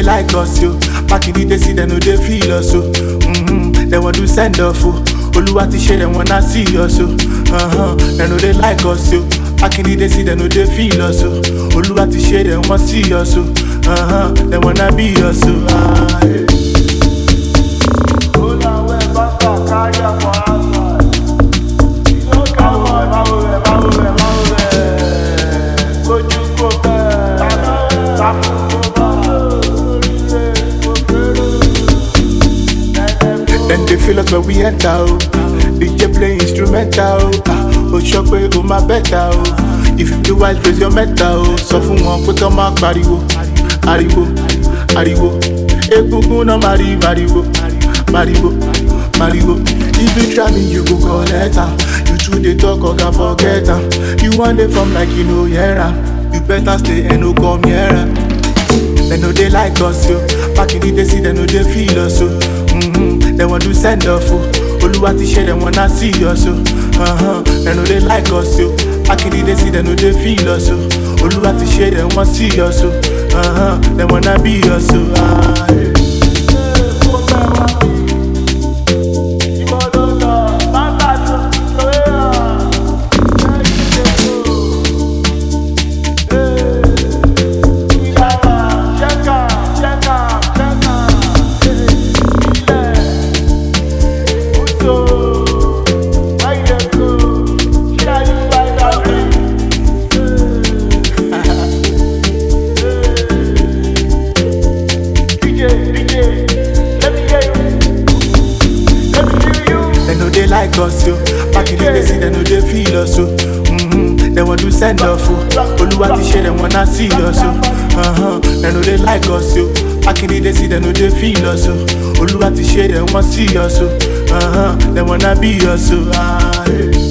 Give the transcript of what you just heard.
like us, yo. Back in the day, see them no they feel us, so. They want to send off, oh. Oluwa ti share them wanna see us, so. They know they like us, yo. Back in the day, see them no they feel us, so. Oluwa ti share them wanna see us, so. They wanna be us, so. Yeah. Then they feel like when we enter, oh. DJ play instrumental, oh shock way, oh my better, oh. If you do wise, raise your metal, oh. So fun one, put on my pariwo, ariwo, ariwo. Egungun no mari, mariwo, mariwo, mariwo. If you try me, you go collect her. You true they talk, or can forget her. You want it from like you know, yeah. You better stay and no come here. They know they like us, yo. Back in the day, see they know they feel us, so. They want to send off, oh. Oluwa ti share them wanna see us, so. They know they like us, yo. Back in the day, see they know they feel us, so. Oluwa ti share them wanna see us, so. They wanna be us, so. Yeah. They like us, yo. Back in the day, see they know they feel us, so. They want to send off, oh. Oluwa ti share them wanna see us, so. They know they like us, yo. Back in the day, see they know they feel us, so. Oluwa ti share them wanna see us, so. They wanna be us, so.